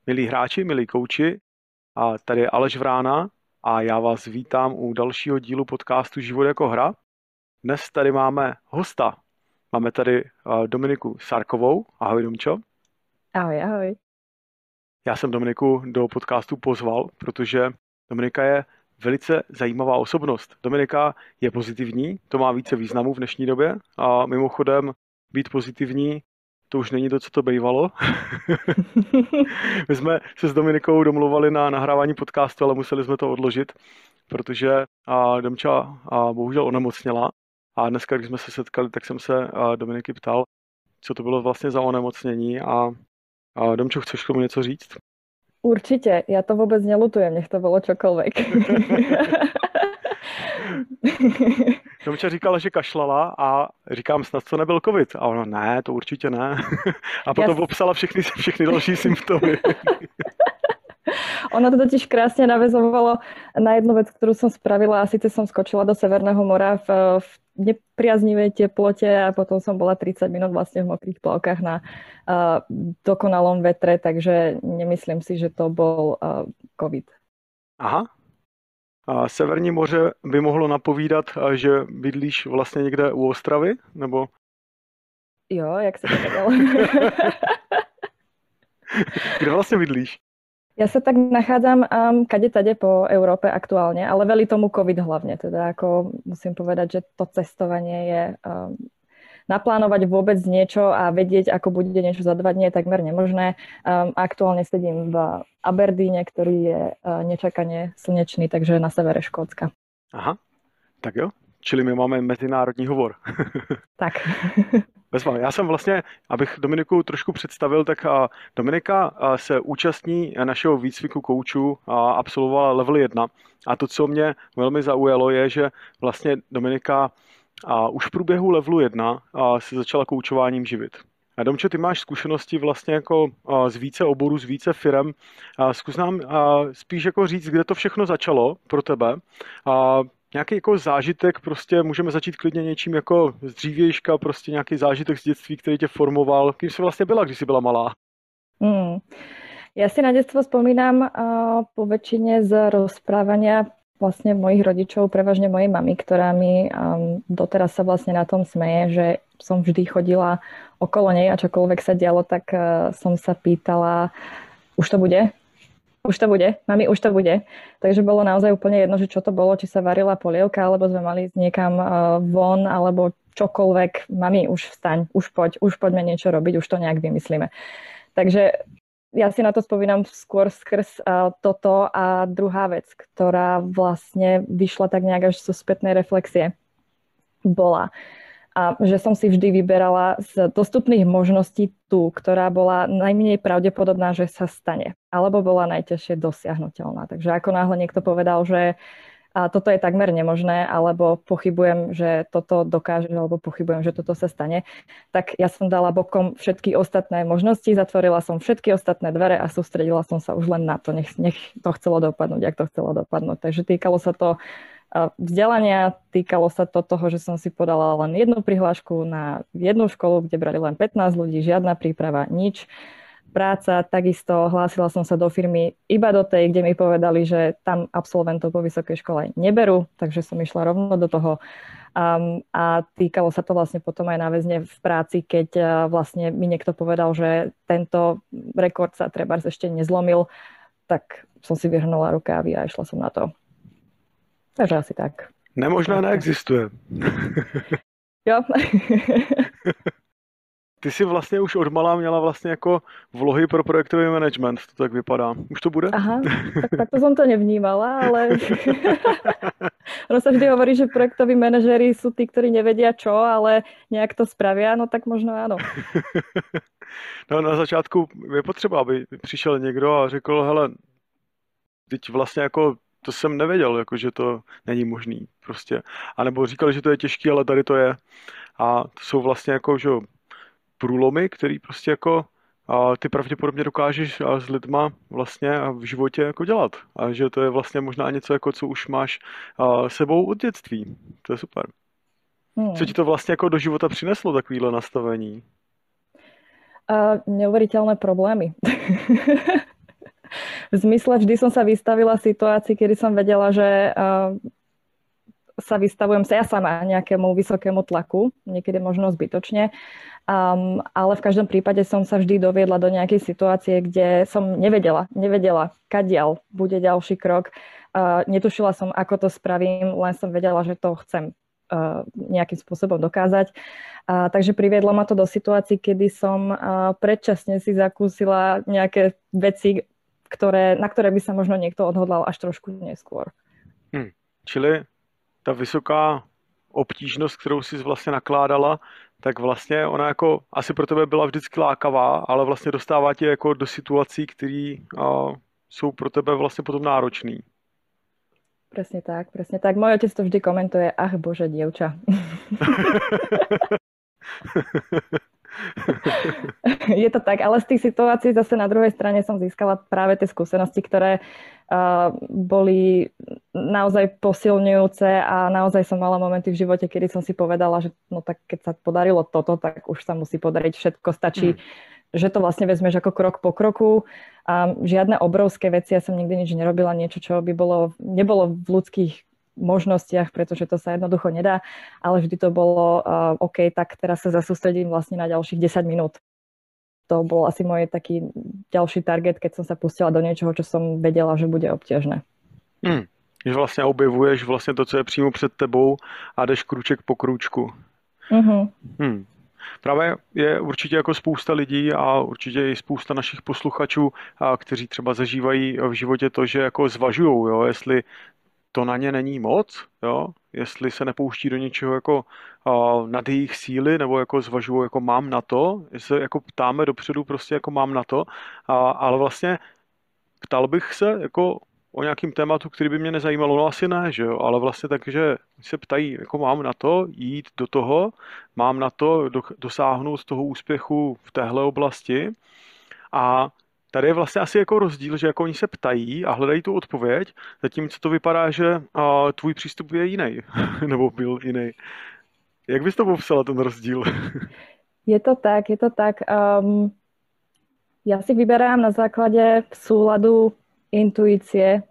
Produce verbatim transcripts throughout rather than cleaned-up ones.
Milí hráči, milí kouči, a tady je Aleš Vrána a já vás vítám u dalšího dílu podcastu Život jako hra. Dnes tady máme hosta. Máme tady uh, Dominiku Sarkovou. Ahoj, Domčo. Ahoj, ahoj. Já jsem Dominiku do podcastu pozval, protože Dominika je velice zajímavá osobnost. Dominika je pozitivní, to má více významu v dnešní době a mimochodem být pozitivní, to už není to, co to bývalo. My jsme se s Dominikou domluvali na nahrávání podcastu, ale museli jsme to odložit, protože a, Domča a, bohužel onemocněla. A dneska, když jsme se setkali, tak jsem se a, Dominiky ptal, co to bylo vlastně za onemocnění. A, a Domčo, chceš k tomu něco říct? Určite, ja to vôbec nelutujem, nech to bolo čokoľvek. Domča říkala, že kašlala a říkám, snad to nebyl covid. A ona, ne, to určitě ne. A potom ja... popsala všechny, všechny další symptomy. Ono to totiž krásne naväzovalo na jednu vec, ktorú som spravila, a síce som skočila do Severného mora v, v nepriaznivej teplote a potom som bola tridsať minút vlastne v mokrých plavkách na uh, dokonalom vetre, takže nemyslím si, že to bol uh, covid. Aha. A Severní moře by mohlo napovídat, že bydlíš vlastně někde u Ostravy, nebo? Jo, jak sa to povedal. Kde vlastně bydlíš? Ja sa tak nachádzam um, kade-tade po Európe aktuálne, ale velí tomu covid hlavne. Teda ako musím povedať, že to cestovanie je um, naplánovať vôbec niečo a vedieť, ako bude niečo za dva dní, je takmer nemožné. Um, aktuálne sedím v Aberdeene, ktorý je uh, nečakane slnečný, takže na severe Škótska. Aha, tak jo. Čili my máme mezinárodní hovor. Tak. Bezva. Já jsem vlastně, abych Dominiku trošku představil, tak Dominika se účastní našeho výcviku koučů a absolvovala level jedna. A to, co mě velmi zaujalo, je, že vlastně Dominika už v průběhu levelu jedna se začala koučováním živit. A Domčo, ty máš zkušenosti vlastně jako z více oborů, z více firem. Zkus nám spíš jako říct, kde to všechno začalo pro tebe. Nějaký jako zážitek, prostě můžeme začít klidně něčím jako z dřívějška, prostě nějaký zážitek z dětství, který tě formoval. Kým jsi vlastně byla, když jsi byla malá? Mm. Ja si na detstvo spomínam uh, po väčšine z rozprávania vlastne mojich rodičov, prevažne mojej mamy, ktorá mi um, doteraz sa vlastne na tom smeje, že som vždy chodila okolo nej a čokoľvek sa dialo, tak uh, som sa pýtala, už to bude? Už to bude, mami, už to bude. Takže bolo naozaj úplne jedno, že čo to bolo, či sa varila polievka, alebo sme mali ísť niekam uh, von, alebo čokoľvek. Mami, už vstaň, už poď, už poďme niečo robiť, už to nejak vymyslíme. Takže ja si na to spomínam skôr skrz uh, toto. A druhá vec, ktorá vlastne vyšla tak nejak až zo spätnej reflexie, bola, a že som si vždy vyberala z dostupných možností tú, ktorá bola najmenej pravdepodobná, že sa stane, alebo bola najťažšie dosiahnuteľná. Takže ako náhle niekto povedal, že a toto je takmer nemožné, alebo pochybujem, že toto dokáže, alebo pochybujem, že toto sa stane, tak ja som dala bokom všetky ostatné možnosti, zatvorila som všetky ostatné dvere a sústredila som sa už len na to, nech, nech to chcelo dopadnúť, jak to chcelo dopadnúť. Takže týkalo sa to vzdelania, týkalo sa to toho, že som si podala len jednu prihlášku na jednu školu, kde brali len pätnásť ľudí, žiadna príprava, nič. Práca, takisto hlásila som sa do firmy iba do tej, kde mi povedali, že tam absolventov po vysokej škole neberú, takže som išla rovno do toho. Um, a týkalo sa to vlastne potom aj náväzne v práci, keď uh, vlastne mi niekto povedal, že tento rekord sa trebárs ešte nezlomil, tak som si vyhrnula rukávy a išla som na to. Takže asi tak. Nemožná neexistuje. Jo. Ty jsi vlastně už odmala měla vlastně jako vlohy pro projektový management, to tak vypadá. Už to bude? Aha, tak, tak to som to nevnímala, ale ono sa vždy hovorí, že projektoví manažéri sú tí, ktorí nevedia čo, ale nejak to spravia, no tak možno áno. No na začátku je potřeba, aby přišel někdo a řekl, hele, teď vlastně jako to jsem nevěděl, jako, že to není možný prostě. A nebo říkali, že to je těžký, ale tady to je. A to jsou vlastně jako, že průlomy, který prostě jako a ty pravděpodobně dokážeš a s lidma vlastně a v životě jako dělat. A že to je vlastně možná něco, jako co už máš a, sebou od dětství. To je super. Hmm. Co ti to vlastně jako do života přineslo, takovýhle nastavení? Uh, neuveriteľné problémy. V zmysle vždy som sa vystavila situácii, kedy som vedela, že uh, sa vystavujem sa ja sama nejakému vysokému tlaku, niekedy možno zbytočne, um, ale v každom prípade som sa vždy doviedla do nejakej situácie, kde som nevedela, nevedela, kadiaľ bude ďalší krok. Uh, netušila som, ako to spravím, len som vedela, že to chcem uh, nejakým spôsobom dokázať. Uh, takže priviedlo ma to do situácií, kedy som uh, predčasne si zakúsila nejaké veci, ktoré, na ktoré by sa možno niekto odhodlal až trošku neskôr. Hmm. Čili ta vysoká obtížnost, kterou jsi vlastně nakládala, tak vlastně ona jako asi pro tebe byla vždycky lákavá, ale vlastně dostává tě jako do situací, které jsou pro tebe vlastně potom náročný. Presne tak, presne tak. Môj otec to vždy komentuje, ach bože, dievča. Je to tak, ale z tých situácií zase na druhej strane som získala práve tie skúsenosti, ktoré uh, boli naozaj posilňujúce a naozaj som mala momenty v živote, kedy som si povedala, že no tak keď sa podarilo toto, tak už sa musí podariť všetko. Stačí, mm. že to vlastne vezmeš ako krok po kroku. A žiadne obrovské veci, ja som nikdy nič nerobila, niečo, čo by bolo, nebolo v ľudských možnostiach, pretože to sa jednoducho nedá, ale vždy to bolo uh, OK, tak teraz sa zasústredím vlastne na ďalších desať minút. To bol asi môj taký ďalší target, keď som sa pustila do niečoho, čo som vedela, že bude obťažné. Hmm. Že vlastně objevuješ vlastně to, co je přímo před tebou a jdeš krůček po krůčku. Mm-hmm. Hmm. Právě je určitě jako spousta lidí a určitě i spousta našich posluchačů, a kteří třeba zažívají v životě to, že jako zvažujou, jo, jestli to na ně není moc, jo, jestli se nepouští do něčeho jako uh, nad jejich síly, nebo jako zvažují, jako mám na to, jestli se jako ptáme dopředu prostě jako mám na to, a, ale vlastně ptal bych se jako o nějakým tématu, který by mě nezajímalo, no asi ne, že jo, ale vlastně takže se ptají, jako mám na to jít do toho, mám na to do, dosáhnout toho úspěchu v téhle oblasti a tady je vlastně asi jako rozdíl, že jako oni se ptají a hledají tu odpověď, zatímco to vypadá, že a, tvůj přístup je jiný, nebo byl jiný. Jak bys to popsala, ten rozdíl? Je to tak, je to tak. Um, ja si vyberám na základe súladu intuície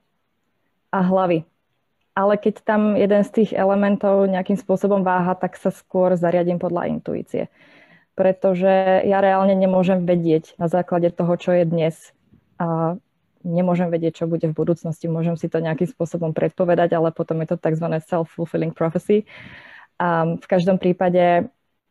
a hlavy. Ale keď tam jeden z tých elementov nejakým spôsobom váha, tak sa skôr zariadím podľa intuície. Pretože ja reálne nemôžem vedieť na základe toho, čo je dnes. A nemôžem vedieť, čo bude v budúcnosti. Môžem si to nejakým spôsobom predpovedať, ale potom je to tzv. Self-fulfilling prophecy. A v každom prípade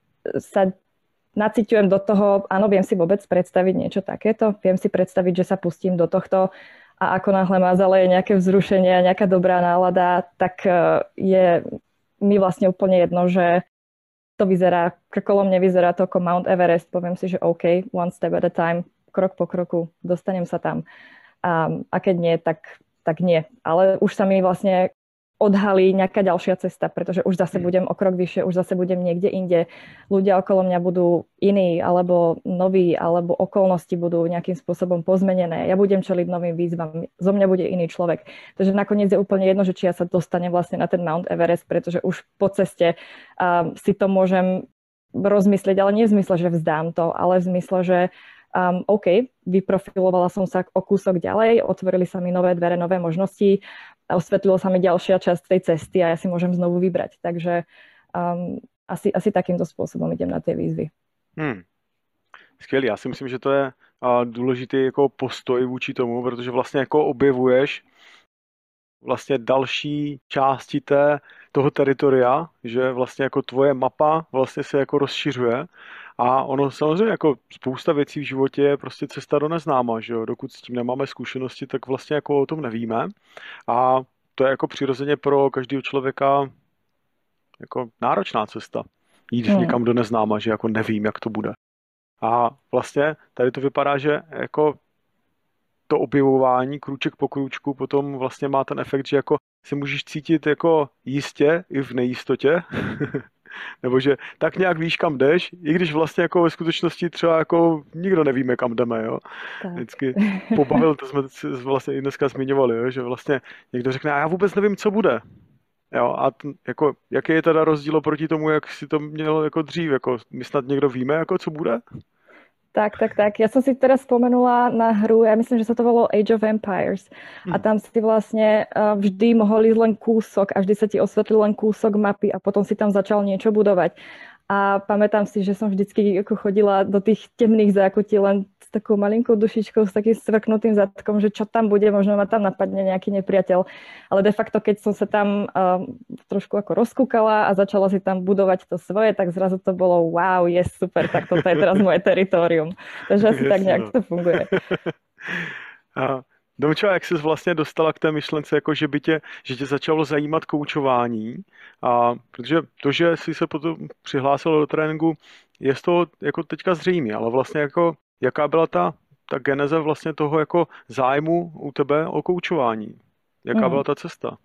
sa naciťujem do toho, áno, viem si vôbec predstaviť niečo takéto. Viem si predstaviť, že sa pustím do tohto a ako náhle ma zaleje nejaké vzrušenie a nejaká dobrá nálada, tak je mi vlastne úplne jedno, že to vyzerá, okolo mne vyzerá to ako Mount Everest, poviem si, že OK, one step at a time, krok po kroku, dostanem sa tam. A, a keď nie, tak, tak nie. Ale už sa mi vlastne odhalí nejaká ďalšia cesta, pretože už zase budem o krok vyššie, už zase budem niekde inde. Ľudia okolo mňa budú iní, alebo noví, alebo okolnosti budú nejakým spôsobom pozmenené. Ja budem čeliť novým výzvam, zo mňa bude iný človek. Takže nakoniec je úplne jedno, že či ja sa dostanem vlastne na ten Mount Everest, pretože už po ceste um, si to môžem rozmyslieť, ale nie v zmysle, že vzdám to, ale v zmysle, že Um, OK, vyprofilovala som sa o kúsok ďalej, otvorili sa mi nové dvere, nové možnosti a osvetlila sa mi ďalšia časť tej cesty a ja si môžem znovu vybrať. Takže um, asi, asi takýmto spôsobom idem na tie výzvy. Hmm. Skvělý, já si myslím, že to je uh, důležitý jako postoj vůči tomu, protože vlastně jako objevuješ vlastně další části té, toho teritoria, že vlastně jako tvoje mapa vlastně se jako rozšiřuje a ono samozřejmě jako spousta věcí v životě je prostě cesta do neznáma, že jo, dokud s tím nemáme zkušenosti, tak vlastně jako o tom nevíme a to je jako přirozeně pro každého člověka jako náročná cesta, jít hmm. někam do neznáma, že jako nevím, jak to bude. A vlastně tady to vypadá, že jako to objevování krůček po krůčku potom vlastně má ten efekt, že jako si můžeš cítit jako jistě i v nejistotě, nebo že tak nějak víš, kam jdeš, i když vlastně jako ve skutečnosti třeba jako nikdo nevíme, kam jdeme, jo. Tak. Vždycky pobavil, to jsme vlastně i dneska zmiňovali, jo, že vlastně někdo řekne, a já vůbec nevím, co bude. Jo, a t, jako, jaký je teda rozdíl proti tomu, jak si to měl jako dřív, jako my snad někdo víme, jako co bude? Tak, tak, tak. Ja som si teraz spomenula na hru, ja myslím, že sa to volalo Age of Empires. A Hmm. tam si vlastne uh, vždy mohol ísť len kúsok a vždy sa ti osvetlil len kúsok mapy a potom si tam začal niečo budovať. A pamätám si, že som vždycky ako chodila do tých temných zákutí len s takou malinkou dušičkou, s takým svrknutým zadkom, že čo tam bude, možno ma tam napadne nejaký nepriateľ. Ale de facto, keď som sa tam uh, trošku ako rozkúkala a začala si tam budovať to svoje, tak zrazu to bolo wow, je super, tak toto je teraz moje teritorium. Takže asi tak Jasně, nejak no. to funguje. A Domčo, jak jsi vlastně dostala k té myšlence, jako že by tě, že tě začalo zajímat koučování, a protože to, že jsi se potom přihlásila do tréninku, je z toho jako teďka zřejmé, ale vlastně jako, jaká byla ta, ta geneze vlastně toho jako zájmu u tebe o koučování? Jaká Mm. byla ta cesta?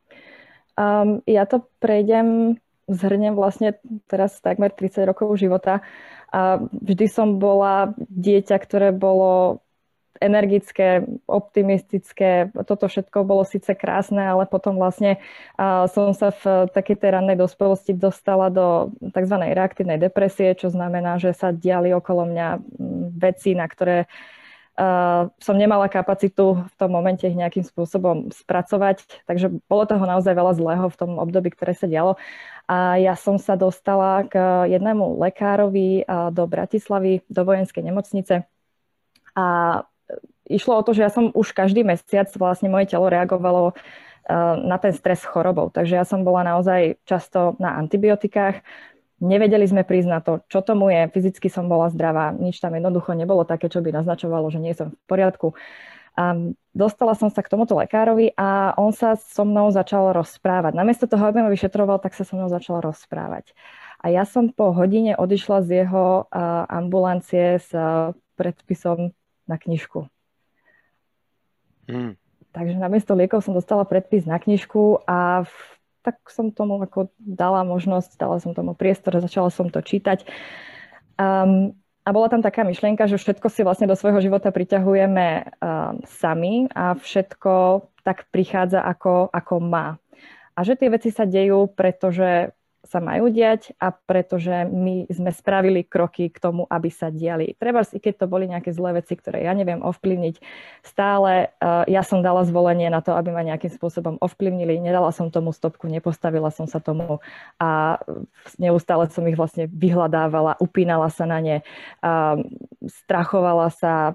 Um, ja to prejdem, zhrnem vlastne teraz takmer tridsať rokov života. A vždy som bola dieťa, ktoré bolo energické, optimistické. Toto všetko bolo síce krásne, ale potom vlastne uh, som sa v takej tej rannej dospelosti dostala do tzv. Reaktívnej depresie, čo znamená, že sa diali okolo mňa veci, na ktoré Uh, som nemala kapacitu v tom momente ich nejakým spôsobom spracovať, takže bolo toho naozaj veľa zlého v tom období, ktoré sa dialo. A ja som sa dostala k jednému lekárovi uh, do Bratislavy, do vojenskej nemocnice. A išlo o to, že ja som už každý mesiac, vlastne moje telo reagovalo uh, na ten stres chorobou. Takže ja som bola naozaj často na antibiotikách. Nevedeli sme prísť na to, čo tomu je. Fyzicky som bola zdravá, nič tam jednoducho nebolo také, čo by naznačovalo, že nie som v poriadku. Um, dostala som sa k tomuto lekárovi a on sa so mnou začal rozprávať. Namiesto toho, aby ma vyšetroval, tak sa so mnou začal rozprávať. A ja som po hodine odišla z jeho uh, ambulancie s uh, predpisom na knižku. Hmm. Takže namiesto liekov som dostala predpis na knižku a v tak som tomu ako dala možnosť, dala som tomu priestor, začala som to čítať. Um, a bola tam taká myšlienka, že všetko si vlastne do svojho života priťahujeme um, sami a všetko tak prichádza ako, ako má. A že tie veci sa dejú, pretože sa majú diať a pretože my sme spravili kroky k tomu, aby sa diali. Treba, i keď to boli nejaké zlé veci, ktoré ja neviem ovplyvniť, stále uh, ja som dala zvolenie na to, aby ma nejakým spôsobom ovplyvnili. Nedala som tomu stopku, nepostavila som sa tomu a neustále som ich vlastne vyhľadávala, upínala sa na ne, uh, strachovala sa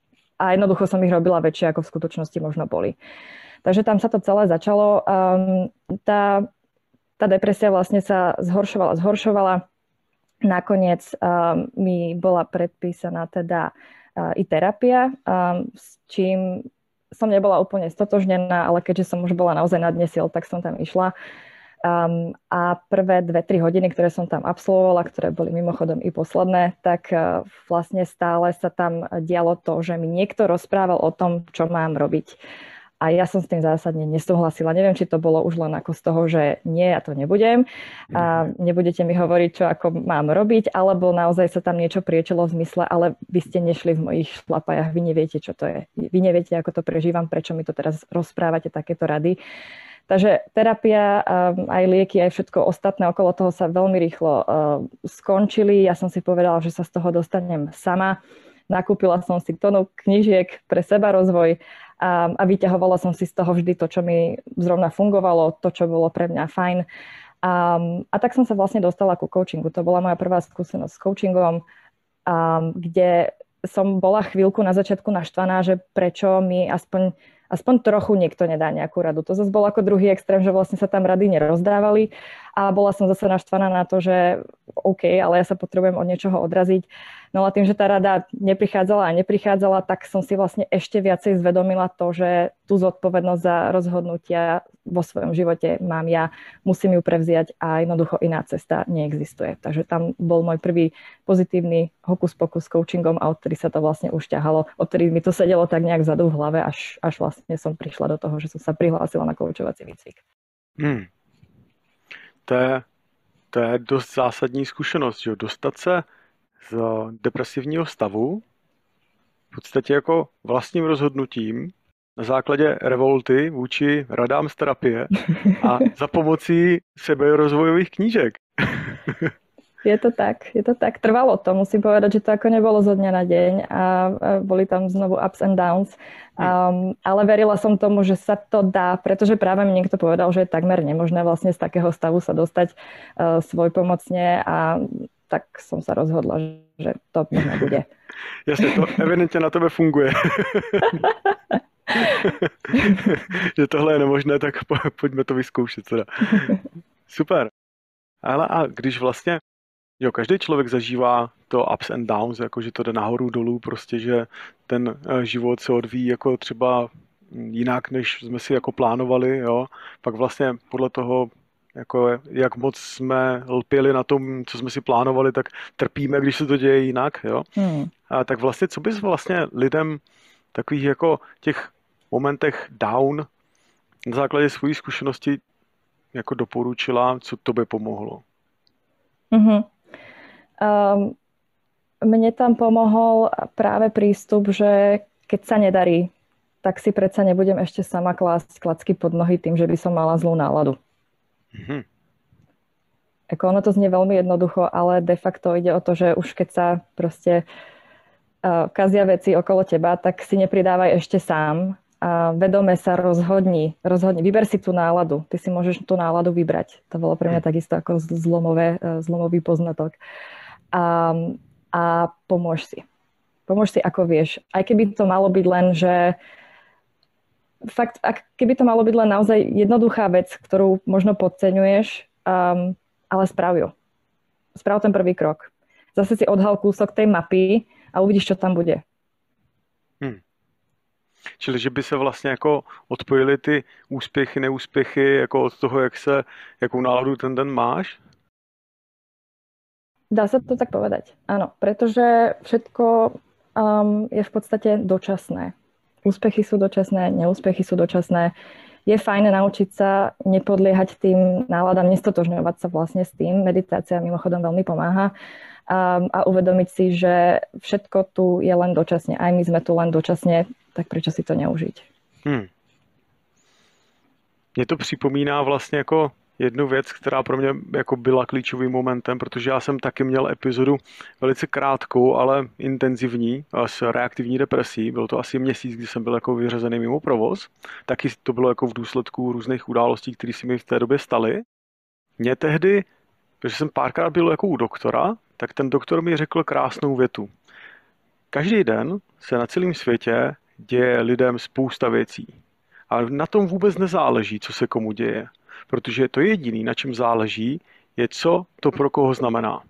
a jednoducho som ich robila väčšie, ako v skutočnosti možno boli. Takže tam sa to celé začalo. Um, tá Tá depresia vlastne sa zhoršovala, zhoršovala. Nakoniec um, mi bola predpísaná teda uh, i terapia, um, s čím som nebola úplne stotožnená, ale keďže som už bola naozaj na dne síl, tak som tam išla. Um, a prvé dve tri hodiny, ktoré som tam absolvovala, ktoré boli mimochodom i posledné, tak uh, vlastne stále sa tam dialo to, že mi niekto rozprával o tom, čo mám robiť. A ja som s tým zásadne nesúhlasila. Neviem, či to bolo už len ako z toho, že nie, ja to nebudem. A nebudete mi hovoriť, čo ako mám robiť, alebo naozaj sa tam niečo priečilo v zmysle, ale vy ste nešli v mojich šlapajach, vy neviete, čo to je. Vy neviete, ako to prežívam, prečo mi to teraz rozprávate, takéto rady. Takže terapia, aj lieky, aj všetko ostatné okolo toho sa veľmi rýchlo skončili. Ja som si povedala, že sa z toho dostanem sama. Nakúpila som si tonu knižiek pre seba rozvoj a, a vyťahovala som si z toho vždy to, čo mi zrovna fungovalo, to, čo bolo pre mňa fajn. A, a tak som sa vlastne dostala ku coachingu. To bola moja prvá skúsenosť s coachingom, a, kde som bola chvíľku na začiatku naštvaná, že prečo mi aspoň, aspoň trochu niekto nedá nejakú radu. To zase bol ako druhý extrém, že vlastne sa tam rady nerozdávali a bola som zase naštvaná na to, že OK, ale ja sa potrebujem od niečoho odraziť. No a tým, že tá rada neprichádzala a neprichádzala, tak som si vlastne ešte viacej zvedomila to, že tú zodpovednosť za rozhodnutia vo svojom živote mám ja, musím ju prevziať a jednoducho iná cesta neexistuje. Takže tam bol môj prvý pozitívny hokus pokus s coachingom a odtedy sa to vlastne už ťahalo. Odtedy mi to sedelo tak nejak vzadu v hlave, až, až vlastne som prišla do toho, že som sa prihlásila na koučovací výcvik. Hmm. To je, to je dost zásadní zkušenost, že dostat se z depresivního stavu v podstatě jako vlastním rozhodnutím na základě revolty vůči radám z terapie a za pomocí seberozvojových knížek. Je to tak, je to tak. Trvalo to, musím povedať, že to ako nebolo zo dňa na deň a boli tam znovu ups and downs. Um, ale verila som tomu, že sa to dá, pretože práve mi niekto povedal, že je takmer nemožné vlastne z takého stavu sa dostať uh, svojpomocne a tak som sa rozhodla, že to možno bude. Jasne, to evidentně na tebe funguje. Že tohle je nemožné, tak po, pojďme to vyzkoušet. Teda. Super. Ale a když vlastně, jo, každý člověk zažívá to ups and downs, jako že to jde nahoru dolů, prostě, že ten život se odvíjí jako třeba jinak, než jsme si jako plánovali, jo. Pak vlastně podle toho, jako jak moc jsme lpěli na tom, co jsme si plánovali, tak trpíme, když se to děje jinak, jo. Hmm. A tak vlastně, co bys vlastně lidem takových jako těch momentech down na základě své zkušenosti jako doporučila, co tobě pomohlo? Mm-hmm. Um, mne tam pomohol práve prístup, že keď sa nedarí, tak si predsa nebudem ešte sama klásť klacky pod nohy tým, že by som mala zlú náladu. Mm-hmm. Ako ono to znie veľmi jednoducho, ale de facto ide o to, že už keď sa proste uh, kazia veci okolo teba, tak si nepridávaj ešte sám. A vedome sa rozhodni, rozhodni, vyber si tú náladu. Ty si môžeš tú náladu vybrať. To bolo pre mňa takisto ako zlomové, zlomový poznatok. A, a pomôž si. Pomôž si, ako vieš. Aj keby to malo byť len, že fakt, ak keby to malo byť len naozaj jednoduchá vec, ktorú možno podceňuješ, um, ale sprav ju. Sprav ten prvý krok. Zase si odhal kúsok tej mapy a uvidíš, čo tam bude. Hmm. Čili, že by se vlastně jako odpojily ty úspěchy, neúspěchy jako od toho, jak se, jakou náladu ten den máš? Dá sa to tak povedať, áno, pretože všetko um, je v podstate dočasné. Úspechy sú dočasné, neúspechy sú dočasné. Je fajn naučiť sa nepodliehať tým náladám, nestotožňovať sa vlastne s tým. Meditácia mimochodom veľmi pomáha. A, a uvedomiť si, že všetko tu je len dočasne. Aj my sme tu len dočasne, tak prečo si to neužiť? Hmm. Mně to připomíná vlastně jako jednu věc, která pro mě jako byla klíčovým momentem, protože já jsem taky měl epizodu velice krátkou, ale intenzivní s reaktivní depresí. Byl to asi měsíc, kdy jsem byl jako vyřazený mimo provoz. Taky to bylo jako v důsledku různých událostí, které se mi v té době staly. Mně tehdy, protože jsem párkrát byl jako u doktora, tak ten doktor mi řekl krásnou větu. Každý den se na celém světě děje lidem spousta věcí. A na tom vůbec nezáleží, co se komu děje. Protože to jediné, na čem záleží, je, co to pro koho znamená.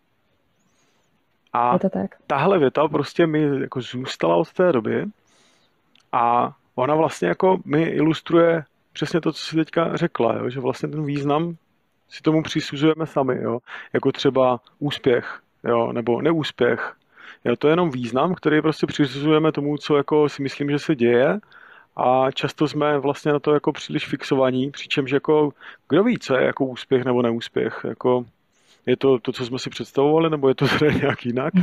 A to tak. Tahle věta prostě mi jako zůstala od té doby a ona vlastně jako mi ilustruje přesně to, co jsi teďka řekla, jo? Že vlastně ten význam si tomu přisuzujeme sami, jo? Jako třeba úspěch, jo? Nebo neúspěch. Jo? To je jenom význam, který prostě přisuzujeme tomu, co jako si myslím, že se děje. A často jsme vlastně na to jako příliš fixovaní, přičemž jako kdo ví, co je jako úspěch nebo neúspěch. Jako, je to to, co jsme si představovali, nebo je to teda nějak jinak?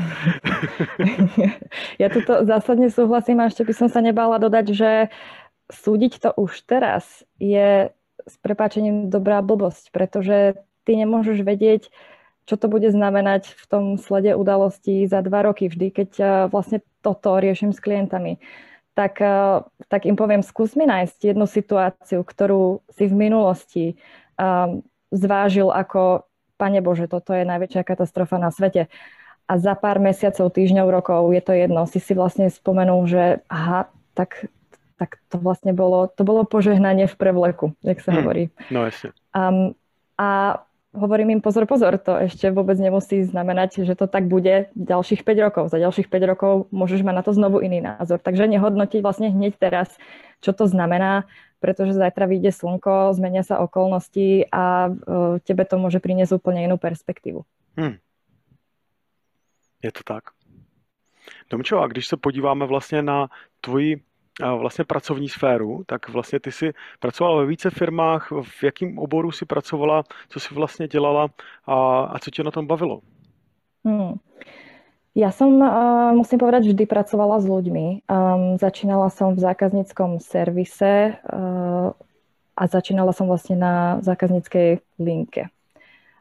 Ja tuto zásadne súhlasím a ešte by som sa nebála dodať, že súdiť to už teraz je s prepáčením dobrá blbosť, pretože ty nemôžeš vedieť, čo to bude znamenať v tom slede udalostí za dva roky vždy, keď vlastne toto riešim s klientami. Tak, tak im poviem, skús mi nájsť jednu situáciu, ktorú si v minulosti um, zvážil ako, Pane Bože, toto je najväčšia katastrofa na svete. A za pár mesiacov, týždňov, rokov, je to jedno, si si vlastne spomenul, že aha, tak, tak to vlastne bolo, to bolo požehnanie v prevleku, jak sa hmm. hovorí. No jasne. Um, a hovorím im, pozor, pozor, to ešte vôbec nemusí znamenať, že to tak bude ďalších päť rokov. Za ďalších päť rokov môžeš mať na to znovu iný názor. Takže nehodnotiť vlastne hneď teraz, čo to znamená, pretože zajtra vyjde slnko, zmenia sa okolnosti a uh, tebe to môže priniesť úplne inú perspektívu. Hmm. Je to tak. Domčo, a když se podíváme vlastně na tvoji vlastně pracovní sféru, tak vlastně ty si pracovala ve více firmách, v jakém oboru si pracovala, co si vlastně dělala a, a co tě na tom bavilo? Hmm. Ja som, uh, musím povedať, vždy pracovala s ľuďmi. Um, začínala som v zákazníckom servise uh, a začínala som vlastne na zákazníckej linke.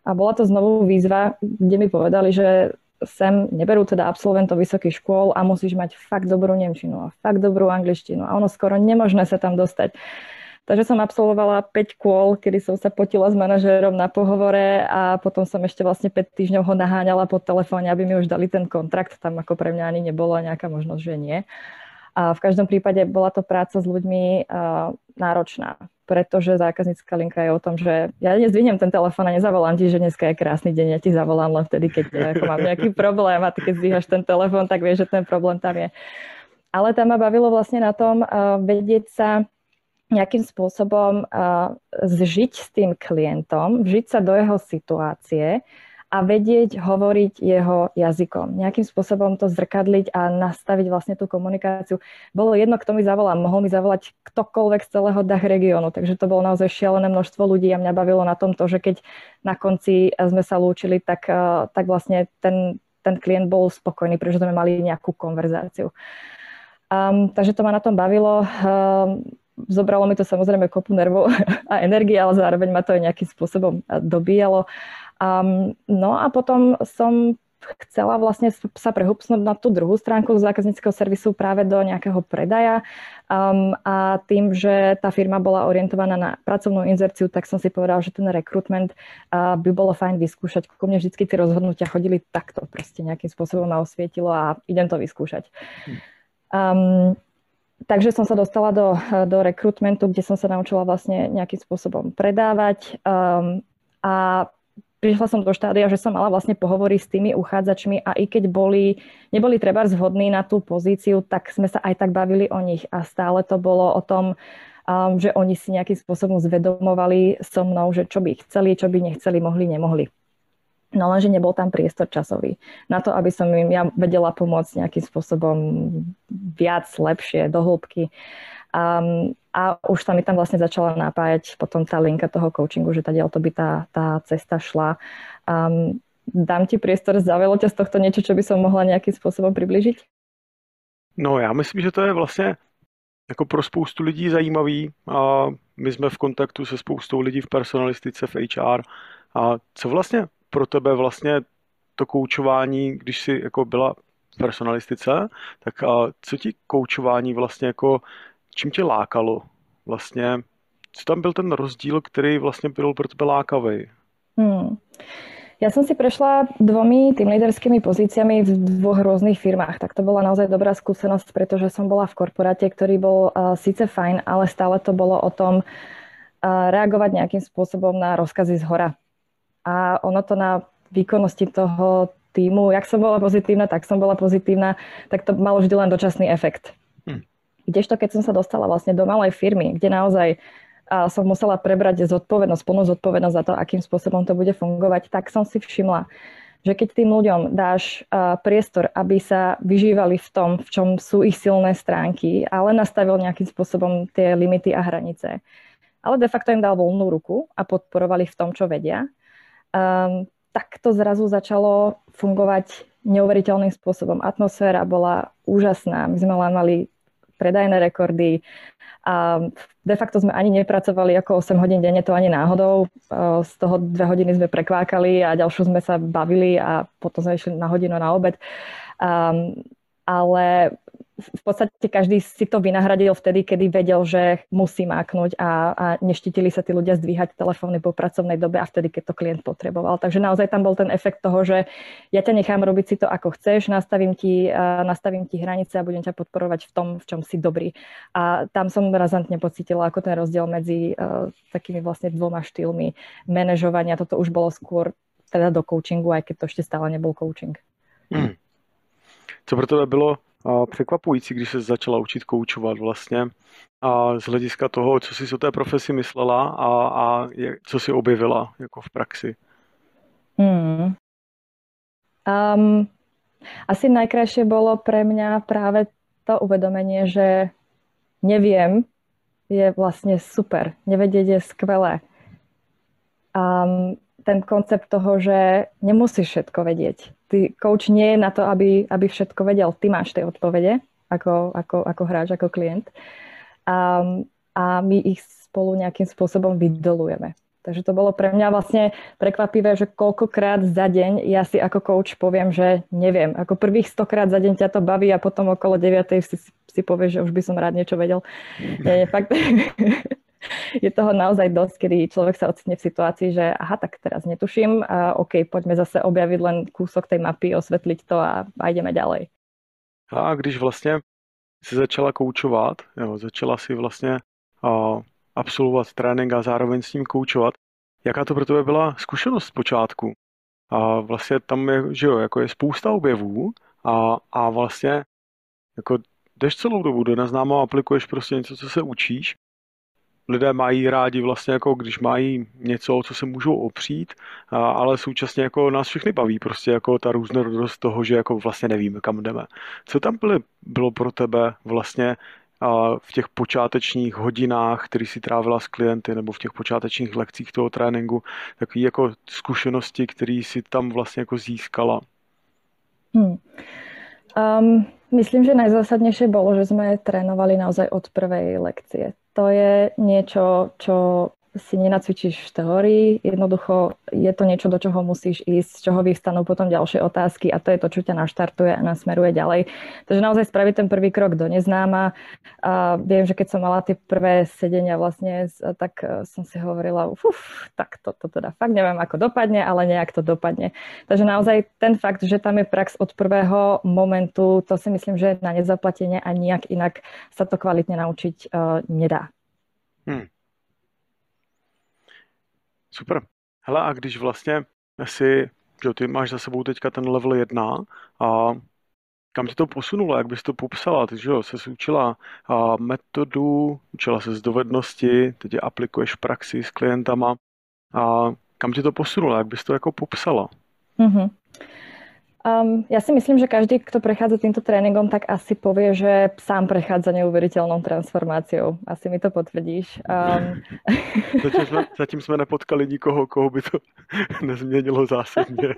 A bola to znovu výzva, kde mi povedali, že sem neberú teda absolventov vysokých škôl a musíš mať fakt dobrú nemčinu a fakt dobrú angličtinu a ono skoro nemožné sa tam dostať. Takže som absolvovala päť kôl, kedy som sa potila s manažérom na pohovore a potom som ešte vlastne päť týždňov ho naháňala po telefóne, aby mi už dali ten kontrakt. Tam ako pre mňa ani nebola nejaká možnosť, že nie. A v každom prípade bola to práca s ľuďmi uh, náročná, pretože zákaznícka linka je o tom, že ja nezdvihnem ten telefón a nezavolám ti, že dneska je krásny deň, ja ti zavolám len vtedy, keď ako mám nejaký problém a ty keď zdvíhaš ten telefón, tak vieš, že ten problém tam je. Ale tam ma bavilo vlastne na tom uh, vedieť sa nejakým spôsobom uh, zžiť s tým klientom, vžiť sa do jeho situácie a vedieť hovoriť jeho jazykom. Nejakým spôsobom to zrkadliť a nastaviť vlastne tú komunikáciu. Bolo jedno, kto mi zavolá. Mohol mi zavolať ktokoľvek z celého dá regiónu. Takže to bolo naozaj šialené množstvo ľudí a mňa bavilo na tom to, že keď na konci sme sa lúčili, tak, uh, tak vlastne ten, ten klient bol spokojný, pretože sme mali nejakú konverzáciu. Um, takže to ma na tom bavilo. Um, Zobralo mi to samozrejme kopu nervov a energie, ale zároveň ma to aj nejakým spôsobom dobíjalo. Um, no a potom som chcela vlastne sa prehúpsnúť na tú druhú stránku zákazníckeho servisu práve do nejakého predaja. Um, a tým, že tá firma bola orientovaná na pracovnú inzerciu, tak som si povedala, že ten rekrutment uh, by bolo fajn vyskúšať. Ku mne vždycky tie rozhodnutia chodili takto, proste nejakým spôsobom ma osvietilo a idem to vyskúšať. Um, Takže som sa dostala do, do rekrutmentu, kde som sa naučila vlastne nejakým spôsobom predávať um, a prišla som do štádia, že som mala vlastne pohovory s tými uchádzačmi a i keď boli, neboli treba zhodní na tú pozíciu, tak sme sa aj tak bavili o nich a stále to bolo o tom, um, že oni si nejakým spôsobom zvedomovali so mnou, že čo by chceli, čo by nechceli, mohli, nemohli. No lenže nebol tam priestor časový na to, aby som im ja vedela pomôcť nejakým spôsobom viac, lepšie, do hĺbky. Um, a už sa mi tam vlastne začala napájať potom tá linka toho coachingu, že tadiaľ to by tá, tá cesta šla. Um, dám ti priestor, zaujalo ťa z tohto niečo, čo by som mohla nejakým spôsobom priblížiť? No já myslím, že to je vlastně jako pro spoustu lidí zajímavý. A my jsme v kontaktu se spoustou lidí v personalistice, v há er. A co vlastně pro tebe vlastně to koučování, když jsi jako byla v personalistice, tak a co ti koučování vlastně jako, čím tě lákalo? Vlastně, co tam byl ten rozdíl, který vlastně byl pro tebe lákavý? Hmm. Ja som si prešla dvomi tým líderskými pozíciami v dvoch rôznych firmách. Tak to bola naozaj dobrá skúsenosť, pretože som bola v korporáte, ktorý bol uh, síce fajn, ale stále to bolo o tom uh, reagovať nejakým spôsobom na rozkazy z hora. A ono to na výkonnosti toho týmu, jak som bola pozitívna, tak som bola pozitívna, tak to malo vždy len dočasný efekt. Hmm. Kdežto keď som sa dostala vlastne do malej firmy, kde naozaj a som musela prebrať zodpovednosť, plnú zodpovednosť za to, akým spôsobom to bude fungovať, tak som si všimla, že keď tým ľuďom dáš priestor, aby sa vyžívali v tom, v čom sú ich silné stránky, ale nastavil nejakým spôsobom tie limity a hranice, ale de facto im dal voľnú ruku a podporovali v tom, čo vedia, um, tak to zrazu začalo fungovať neuveriteľným spôsobom. Atmosféra bola úžasná, my sme len mali predajné rekordy a de facto sme ani nepracovali ako osem hodín denne, to ani náhodou. Z toho dve hodiny sme prekvákali a ďalšiu sme sa bavili a potom sme išli na hodinu na obed. Um, ale v podstate každý si to vynahradil vtedy, kedy vedel, že musí máknuť a, a neštítili sa tí ľudia zdvíhať telefóny po pracovnej dobe a vtedy, keď to klient potreboval. Takže naozaj tam bol ten efekt toho, že ja ťa nechám robiť si to, ako chceš, nastavím ti, uh, nastavím ti hranice a budem ťa podporovať v tom, v čom si dobrý. A tam som razantne pocítila ako ten rozdiel medzi uh, takými vlastne dvoma štýlmi manažovania. Toto už bolo skôr teda do coachingu, aj keď to ešte stále nebol coaching. Hmm. Co pro tebe bylo překvapující, když se začala učit koučovat vlastně a z hlediska toho, co jsi o té profesi myslela a, a je, co jsi objevila jako v praxi? Hmm. Um, asi najkrajšie bolo pre mňa práve to uvedomenie, že neviem, je vlastne super. Nevedieť je skvelé. Um, ten koncept toho, že nemusíš všetko vedieť. Ty coach nie je na to, aby, aby všetko vedel. Ty máš tie odpovede ako, ako, ako hráč, ako klient. A, a my ich spolu nejakým spôsobom vydolujeme. Takže to bolo pre mňa vlastne prekvapivé, že koľkokrát za deň ja si ako coach poviem, že neviem. Ako prvých stokrát za deň ťa to baví a potom okolo deviatej si, si povieš, že už by som rád niečo vedel. Nie, nie, fakt. Je toho naozaj dosť, kedy človek sa ocitne v situácii, že aha, tak teraz netuším, a OK, poďme zase objaviť len kúsok tej mapy, osvetliť to a, a ideme ďalej. A když vlastně si začala koučovat, jo, začala si vlastně uh, absolvovat trénink a zároveň s ním koučovat, jaká to pro tebe byla zkušenost z počátku? A vlastně tam je, že jo, jako je spousta objevů a, a vlastně jako jdeš celou dobu do neznámého, aplikuješ prostě něco, co se učíš. Lidé mají rádi vlastně jako, když mají něco, co se můžou opřít, a, ale současně jako nás všechny baví prostě jako ta různorodost toho, že jako vlastně nevíme, kam jdeme. Co tam byly, bylo pro tebe vlastně a v těch počátečních hodinách, který si trávila s klienty, nebo v těch počátečních lekcích toho tréninku, takové jako zkušenosti, které si tam vlastně jako získala? Hmm. Um, myslím, že najzásadnejšie bolo, že sme trénovali naozaj od prvej lekcie. To je niečo, čo si nenacvičíš v teórii, jednoducho je to niečo, do čoho musíš ísť, z čoho vyvstanú potom ďalšie otázky a to je to, čo ťa naštartuje a nasmeruje ďalej. Takže naozaj spraviť ten prvý krok do neznáma. A viem, že keď som mala tie prvé sedenia vlastne, tak som si hovorila, uf, tak toto to teda fakt neviem, ako dopadne, ale nejak to dopadne. Takže naozaj ten fakt, že tam je prax od prvého momentu, to si myslím, že na nezaplatenie a nijak inak sa to kvalitne naučiť uh, nedá. Hmm. Super. Hele, a když vlastně si, že ty máš za sebou teďka ten level jedna a kam tě to posunulo, jak bys to popsala? Ty, že jo, se učila a, metodu, učila se z dovednosti, teď je aplikuješ v praxi s klientama a kam tě to posunulo, jak bys to jako popsala? Mm-hmm. Um, ja si myslím, že každý, kto prechádza týmto tréningom, tak asi povie, že sám prechádza neuveriteľnou transformáciou. Asi mi to potvrdíš. Um... Zatím, sme, zatím sme nepotkali nikoho, koho by to nezmienilo zásadne.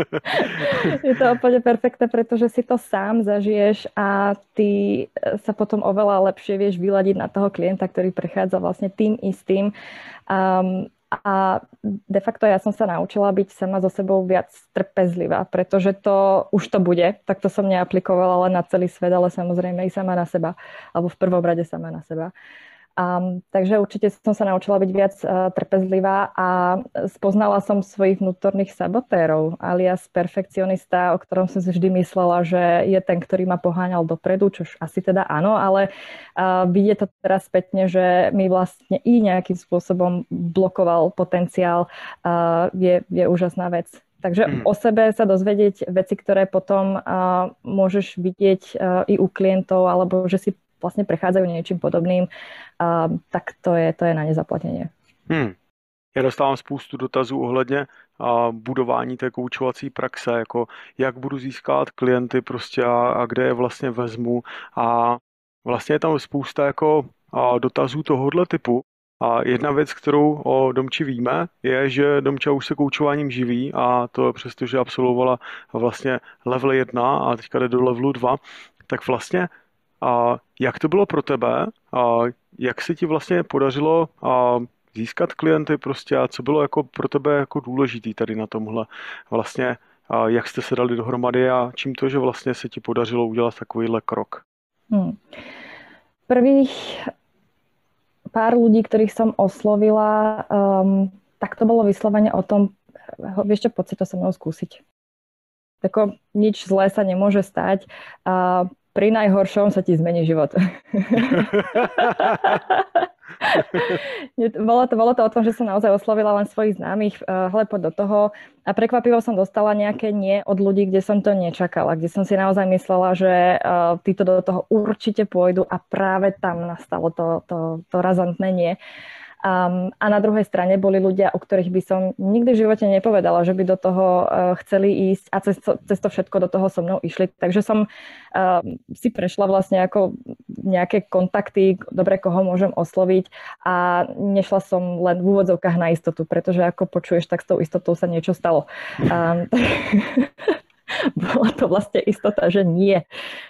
Je to úplne perfektné, pretože si to sám zažiješ a ty sa potom oveľa lepšie vieš vyladiť na toho klienta, ktorý prechádza vlastne tým istým. Um, A de facto ja som sa naučila byť sama so sebou viac trpezlivá, pretože to už to bude. Tak to som neaplikovala len na celý svet, ale samozrejme i sama na seba. Alebo v prvom rade sama na seba. Um, takže určite som sa naučila byť viac uh, trpezlivá a spoznala som svojich vnútorných sabotérov, alias perfekcionista, o ktorom som si vždy myslela, že je ten, ktorý ma poháňal dopredu, čož asi teda áno, ale uh, vidie to teraz spätne, že mi vlastne i nejakým spôsobom blokoval potenciál, uh, je, je úžasná vec. Takže mm. o sebe sa dozvedieť veci, ktoré potom uh, môžeš vidieť uh, i u klientov, alebo že si vlastne prechádzajú niečím podobným, uh, tak to je, to je na nezaplatenie. Hmm. Já dostávám spoustu dotazů ohledně uh, budování té koučovací praxe, jako jak budu získat klienty prostě a, a kde je vlastně vezmu. A vlastně je tam spousta jako uh, dotazů tohohle typu. A jedna věc, kterou o Domči víme, je, že Domča už se koučováním živí a to přesto, že absolvovala vlastně level jedna a teďka jde do levelu dva, tak vlastně a jak to bylo pro tebe? A jak se ti vlastně podařilo a získat klienty prostě a co bylo jako pro tebe jako důležitý tady na tomhle? Vlastně a jak jste se dali dohromady a čím to, že vlastně se ti podařilo udělat takovýhle krok? Hmm. Prvých pár ľudí, ktorých som oslovila, um, tak to bolo vyslovene o tom, vieš čo, poď si to so mnou skúsiť. Tako nič zlé sa nemôže stať a pri najhoršom sa ti zmení život. bolo, to, bolo to o tom, že som naozaj oslovila len svojich známych, hle, poď do toho. A prekvapivo som dostala nejaké nie od ľudí, kde som to nečakala, kde som si naozaj myslela, že uh, títo do toho určite pôjdu a práve tam nastalo to, to, to razantné nie. Um, a na druhej strane boli ľudia, o ktorých by som nikdy v živote nepovedala, že by do toho uh, chceli ísť a cez to, cez to všetko do toho so mnou išli. Takže som uh, si prešla vlastne ako nejaké kontakty, dobre, koho môžem osloviť a nešla som len v úvodzovkách na istotu, pretože ako počuješ, tak s tou istotou sa niečo stalo. Um, bola to vlastne istota, že nie.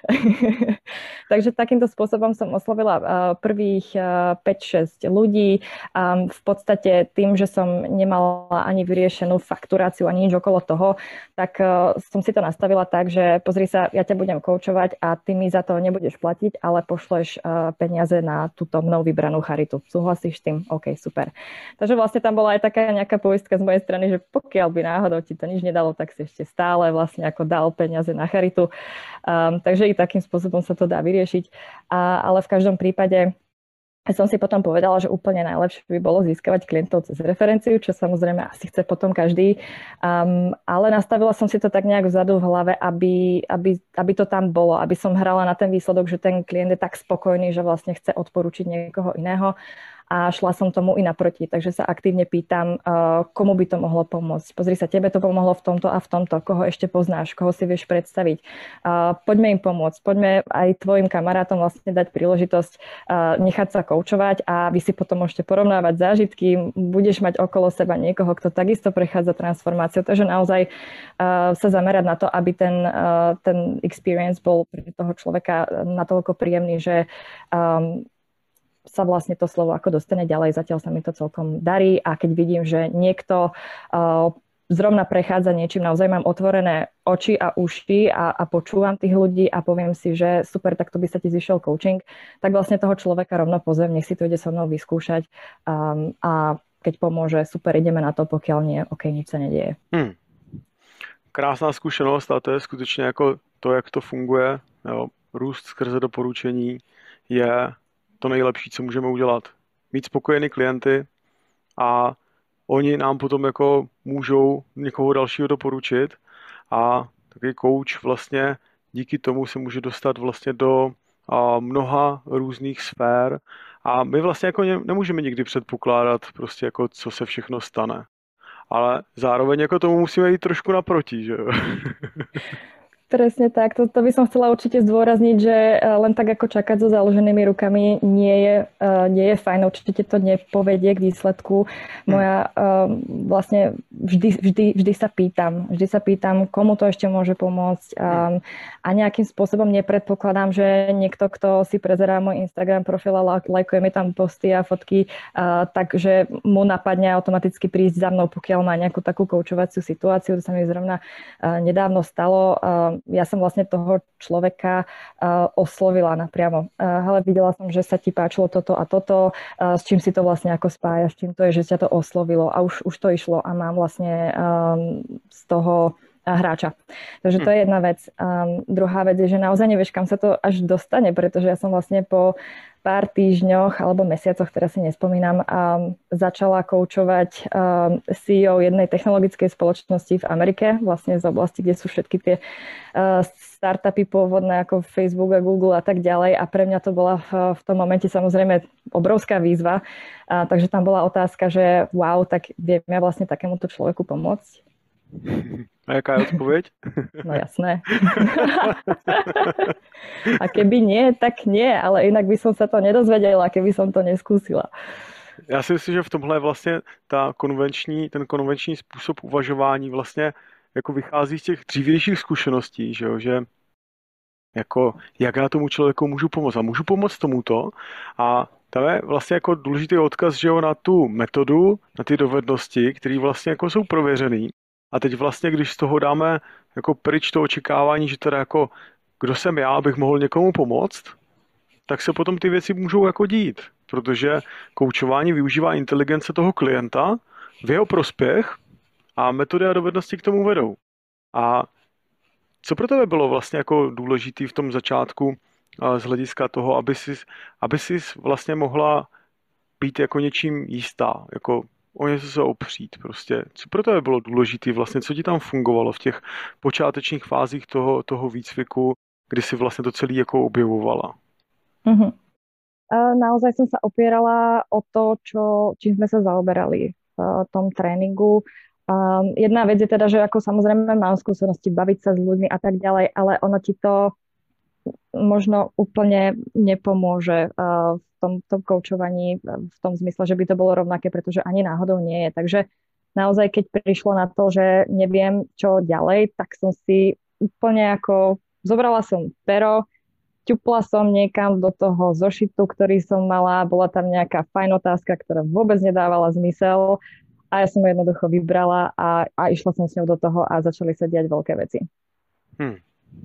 Takže takýmto spôsobom som oslovila prvých päť šesť ľudí. V podstate tým, že som nemala ani vyriešenú fakturáciu, ani nič okolo toho, tak som si to nastavila tak, že pozri sa, ja ťa budem koučovať a ty mi za to nebudeš platiť, ale pošleš peniaze na túto mnou vybranú charitu. Súhlasíš s tým? OK, super. Takže vlastne tam bola aj taká nejaká poistka z mojej strany, že pokiaľ by náhodou ti to nič nedalo, tak si ešte stále vlastne ako dal peniaze na charitu. Um, takže i takým spôsobom sa to dá vyriešiť. A, ale v každom prípade som si potom povedala, že úplne najlepšie by bolo získavať klientov cez referenciu, čo samozrejme asi chce potom každý. Um, ale nastavila som si to tak nejak vzadu v hlave, aby, aby, aby to tam bolo, aby som hrala na ten výsledok, že ten klient je tak spokojný, že vlastne chce odporučiť niekoho iného. A šla som tomu i naproti, takže sa aktívne pýtam, komu by to mohlo pomôcť. Pozri sa, tebe to pomohlo v tomto a v tomto, koho ešte poznáš, koho si vieš predstaviť. Poďme im pomôcť, poďme aj tvojim kamarátom vlastne dať príležitosť nechať sa koučovať a vy si potom môžete porovnávať zážitky, budeš mať okolo seba niekoho, kto takisto prechádza transformáciou, takže naozaj sa zamerať na to, aby ten, ten experience bol pre toho človeka natoľko príjemný, že sa vlastne to slovo ako dostane ďalej. Zatiaľ sa mi to celkom darí a keď vidím, že niekto uh, zrovna prechádza niečím, naozaj mám otvorené oči a uši a, a počúvam tých ľudí a poviem si, že super, tak to by sa ti zišiel coaching, tak vlastne toho človeka rovno pozvem, nech si to ide so mnou vyskúšať um, a keď pomôže, super, ideme na to, pokiaľ nie, ok, nič sa nedieje. Hmm. Krásná zkušenost a to je skutečně jako to, jak to funguje. Jo. Růst skrze doporučení je to nejlepší, co můžeme udělat. Mít spokojený klienty a oni nám potom jako můžou někoho dalšího doporučit a takový coach vlastně díky tomu se může dostat vlastně do a, mnoha různých sfér a my vlastně jako nemůžeme nikdy předpokládat prostě jako co se všechno stane. Ale zároveň jako tomu musíme jít trošku naproti, že jo? Presne tak. To, to by som chcela určite zdôrazniť, že len tak ako čakať so založenými rukami nie je, nie je fajn. Určite to nepovedie k výsledku. Moja vlastne vždy, vždy, vždy sa pýtam. Vždy sa pýtam, komu to ešte môže pomôcť. A nejakým spôsobom nepredpokladám, že niekto, kto si prezerá môj Instagram profil a lajkuje mi tam posty a fotky, takže mu napadne automaticky prísť za mnou, pokiaľ má nejakú takú koučovaciu situáciu. To sa mi zrovna nedávno stalo. Ja som vlastne toho človeka uh, oslovila napriamo. Uh, ale videla som, že sa ti páčilo toto a toto, uh, s čím si to vlastne ako spájaš, čím to je, že ťa to oslovilo a už, už to išlo a mám vlastne um, z toho hráča. Takže to je jedna vec. Um, druhá vec je, že naozaj nevieš, kam sa to až dostane, pretože ja som vlastne po pár týždňoch alebo mesiacoch, teraz si nespomínam, um, začala koučovať um, C E O jednej technologickej spoločnosti v Amerike, vlastne z oblasti, kde sú všetky tie uh, startupy pôvodné ako Facebook a Google a tak ďalej a pre mňa to bola v, v tom momente samozrejme obrovská výzva, uh, takže tam bola otázka, že wow, tak viem ja vlastne takémuto človeku pomôcť? A jaká je odpověď? No jasné. A keby nie, tak nie, ale inak by som sa to nedozvedela, keby som to neskúsila. Já si myslím, že v tomhle vlastně ta konvenční, ten konvenční způsob uvažování vlastně jako vychází z těch dřívějších zkušeností, že, jo? Že jako jak já tomu člověku můžu pomoct a můžu pomoct tomuto a tam je vlastně jako důležitý odkaz, že jo, na tu metodu, na ty dovednosti, které vlastně jako jsou prověřený. A teď vlastně, když z toho dáme jako pryč to očekávání, že teda jako kdo jsem já, abych mohl někomu pomoct, tak se potom ty věci můžou jako dít, protože koučování využívá inteligence toho klienta v jeho prospěch a metody a dovednosti k tomu vedou. A co pro tebe bylo vlastně jako důležitý v tom začátku z hlediska toho, aby jsi, aby jsi vlastně mohla být jako něčím jistá, jako o něco se opřít prostě. Co pro tebe bylo důležité vlastně, co ti tam fungovalo v těch počátečních fázích toho, toho výcviku, kdy si vlastně to celé jako objevovala? Mm-hmm. Naozaj som sa opierala o to, čo, čím sme sa zaoberali v tom tréningu. Um, jedna vec je teda, že ako samozrejme mám skúsenosti baviť sa s ľuďmi a tak ďalej, ale ono ti to možno úplne nepomôže uh, v tom, tom koučovaní v tom zmysle, že by to bolo rovnaké, pretože ani náhodou nie je. Takže naozaj, keď prišlo na to, že neviem čo ďalej, tak som si úplne ako zobrala som pero, ťupla som niekam do toho zošitu, ktorý som mala, bola tam nejaká fajn otázka, ktorá vôbec nedávala zmysel a ja som ju jednoducho vybrala a, a išla som s ňou do toho a začali sa diať veľké veci. Hmm.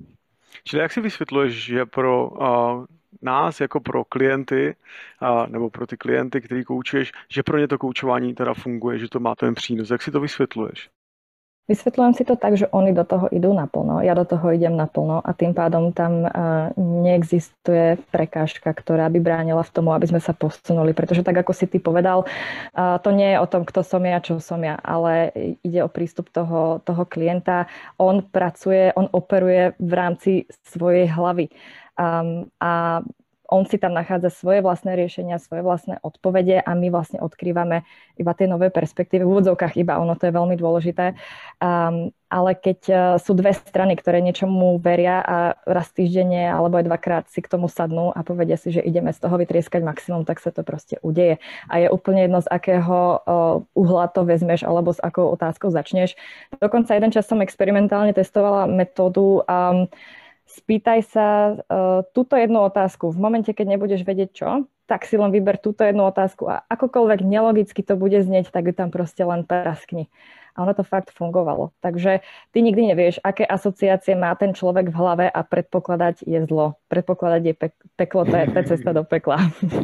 Čili jak si vysvětluješ, že pro uh, nás jako pro klienty, uh, nebo pro ty klienty, který koučuješ, že pro ně to koučování teda funguje, že to má ten přínos. Jak si to vysvětluješ? Vysvetľujem si to tak, že oni do toho idú naplno, ja do toho idem naplno a tým pádom tam uh, neexistuje prekážka, ktorá by bránila v tomu, aby sme sa posunuli. Pretože tak, ako si ty povedal, uh, to nie je o tom, kto som ja, čo som ja, ale ide o prístup toho, toho klienta. On pracuje, on operuje v rámci svojej hlavy. Um, a on si tam nachádza svoje vlastné riešenia, svoje vlastné odpovede a my vlastne odkrývame iba tie nové perspektívy. V úvodzovkách iba ono, to je veľmi dôležité. Um, ale keď sú dve strany, ktoré niečomu veria a raz týždenne alebo aj dvakrát si k tomu sadnú a povedia si, že ideme z toho vytrieskať maximum, tak sa to proste udeje. A je úplne jedno, z akého uh, uhla to vezmeš alebo s akou otázkou začneš. Dokonca jeden čas som experimentálne testovala metódu um, spýtaj sa uh, túto jednu otázku. V momente, keď nebudeš vedieť čo, tak si len vyber túto jednu otázku a akokoľvek nelogicky to bude znieť, tak ju tam proste len praskni. A ono to fakt fungovalo. Takže ty nikdy nevieš, aké asociácie má ten človek v hlave a predpokladať je zlo. Predpokladať je pek- peklo, to je, to je cesta do pekla.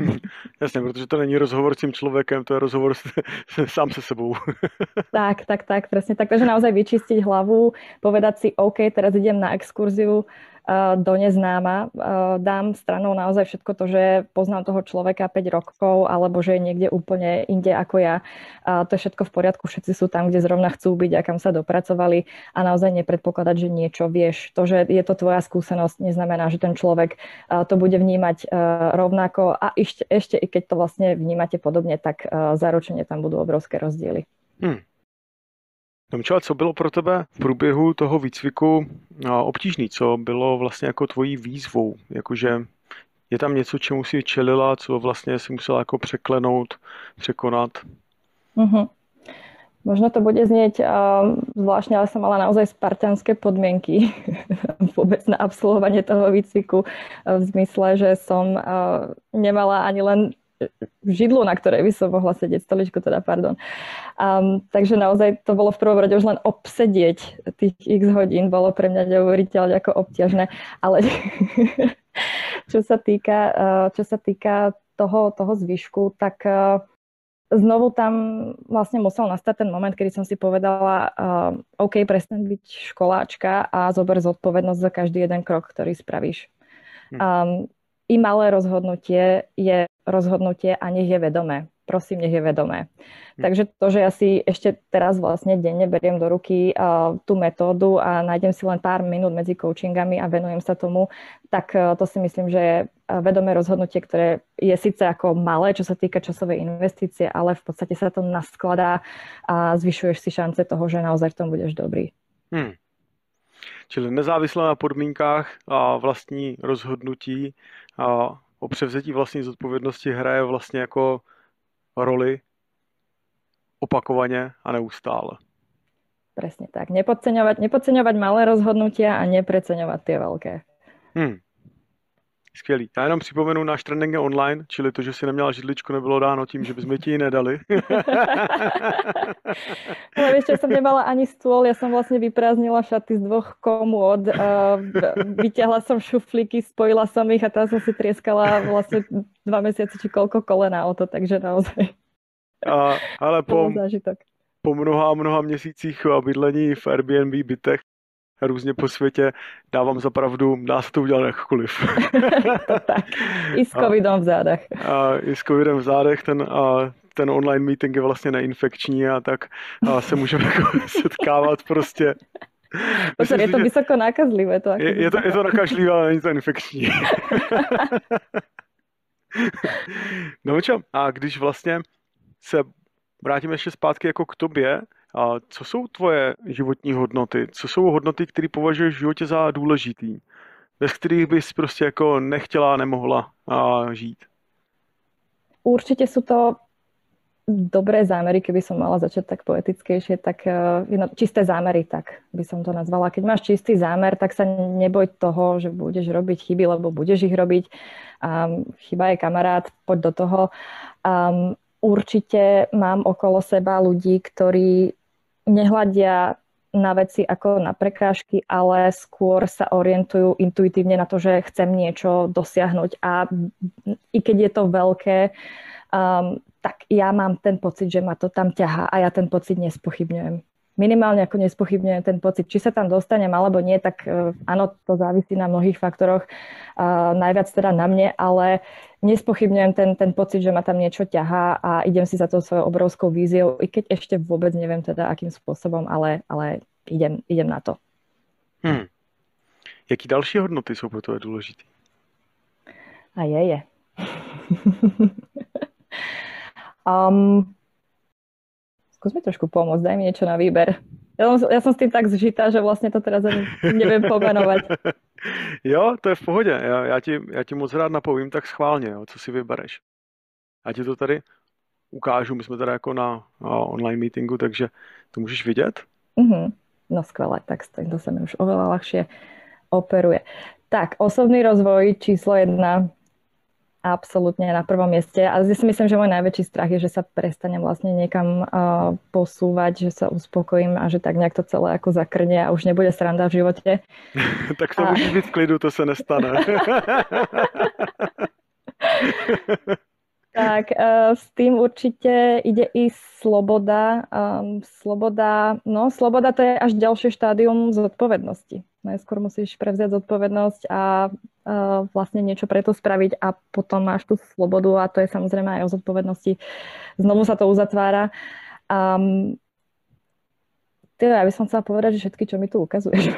Jasně, protože to není rozhovor s tím člověkem, to je rozhovor s, sám se sebou. Tak, tak, tak, presne tak. Takže naozaj vyčistiť hlavu, povedať si, OK, teraz idem na exkurziu do neznáma. Dám stranou naozaj všetko to, že poznám toho človeka päť rokov, alebo že je niekde úplne inde ako ja. To je všetko v poriadku, všetci sú tam, kde zrovna chcú byť a kam sa dopracovali a naozaj nepredpokladať, že niečo vieš. To, že je to tvoja skúsenosť, neznamená, že ten človek to bude vnímať rovnako a ešte, ešte i keď to vlastne vnímate podobne, tak zaručene tam budú obrovské rozdiely. Hmm. Tomčo, co bylo pro tebe v průběhu toho výcviku obtížný? Co bylo vlastně jako tvojí výzvou? Jakože je tam něco, čemu si čelila, co vlastně si musela jako překlenout, překonat? Mm-hmm. Možno to bude znieť uh, zvláštne, ale som mala naozaj spartianské podmienky vôbec na absolvovanie toho výcviku uh, v zmysle, že som uh, nemala ani len židlu, na ktorej by som mohla sedieť, stoličku teda, pardon. Um, takže naozaj to bolo v prvom rade už len obsedieť tých x hodín, bolo pre mňa neuveriteľne ako obťažné, ale čo sa týka, uh, čo sa týka toho, toho zvyšku, tak uh, znovu tam vlastne musel nastať ten moment, kedy som si povedala, uh, OK, prestaň byť školáčka a zober zodpovednosť za každý jeden krok, ktorý spravíš. Um, I malé rozhodnutie je rozhodnutie a nech je vedomé. Prosím, nech je vedomé. Hmm. Takže to, že ja si ešte teraz vlastne denne beriem do ruky uh, tú metódu a nájdem si len pár minút medzi coachingami a venujem sa tomu, tak uh, to si myslím, že je vedomé rozhodnutie, ktoré je síce ako malé, čo sa týka časovej investície, ale v podstate sa to naskladá a zvyšuješ si šance toho, že naozaj v tom budeš dobrý. Hmm. Čili nezávisle na podmínkách a vlastní rozhodnutí a o převzetí vlastní zodpovědnosti hraje vlastně jako roli opakovaně a neustále. Presne tak. Nepodceňovať, nepodceňovať malé rozhodnutia a nepreceňovať tie veľké. Hmm. Skvělý. Já jenom připomenu náš trénink online, čili to, že si neměla židličku, nebylo dáno tím, že bychom ti ji nedali. Ale vieš čo, som nemala ani stôl, ja som vlastne vyprázdnila šaty z dvoch komôd, vyťahla som šuflíky, spojila som ich a tam som si trieskala vlastne dva mesiace či koľko kolena o to, takže naozaj. A, ale po, po mnoha a mnoha měsících bydlení v Airbnb bytech různě po světě dávám za pravdu, dá se to udělat jakkoliv. To tak. I s covidem v zádech. A, I s covidem v zádech, ten, a, ten online meeting je vlastně neinfekční a tak a se můžeme setkávat prostě. Myslím, je to vysoko nákazlivé. To je, je, to, je to nakažlivé, ale není to infekční. No čo, a když vlastně se vrátíme ještě zpátky jako k tobě, a co jsou tvoje životní hodnoty? Co jsou hodnoty, které považuješ v životě za důležitý? Bez kterých bys prostě jako nechtěla, nemohla a žít? Určite sú to dobré zámery, keby som mala začať tak poetickejšie, tak uh, no, čisté zámery, tak by som to nazvala. Keď máš čistý zámer, tak sa neboj toho, že budeš robiť chyby, lebo budeš ich robiť. Um, chyba je kamarát, poď do toho. Um, určite mám okolo seba ľudí, ktorí nehľadia na veci ako na prekážky, ale skôr sa orientujú intuitívne na to, že chcem niečo dosiahnuť. A i keď je to veľké, um, tak ja mám ten pocit, že ma to tam ťahá a ja ten pocit nespochybňujem. Minimálne ako nespochybňujem ten pocit. Či sa tam dostanem alebo nie, tak uh, áno, to závisí na mnohých faktoroch. Uh, najviac teda na mne, ale nespochybňujem ten, ten pocit, že ma tam niečo ťahá a idem si za to svojou obrovskou víziou, i keď ešte vôbec neviem teda akým spôsobom, ale, ale idem, idem na to. Hmm. Jaký další hodnoty jsou pro tebe důležité? A je, je. um, skús mi trošku pomôcť, daj mi niečo na výber. Ja som, ja som s tým tak zžitá, že vlastne to teraz ani neviem pomenovať. Jo, to je v pohodě. Já, já, ti, já ti moc rád napovím tak schválně, jo, co si vybereš. Já ti to tady ukážu, my jsme tady jako na, na online meetingu, takže to můžeš vidět. Mm-hmm. No skvelé, tak to sa mi už oveľa ľahšie operuje. Tak, osobný rozvoj číslo jedna, absolútne na prvom mieste. A ja si myslím, že môj najväčší strach je, že sa prestanem vlastne niekam uh, posúvať, že sa uspokojím a že tak nejak to celé ako zakrnie a už nebude sranda v živote. Tak to a... můžeš být v klidu, to se nestane. Tak uh, s tým určite ide i sloboda. Um, sloboda, no sloboda to je až ďalšie štádium zodpovednosti. Najskôr musíš prevziať zodpovednosť a uh, vlastne niečo pre to spraviť a potom máš tú slobodu a to je samozrejme aj o zodpovednosti. Znovu sa to uzatvára. Um, teda, ja by som chcela povedať, že všetky, čo mi tu ukazuješ.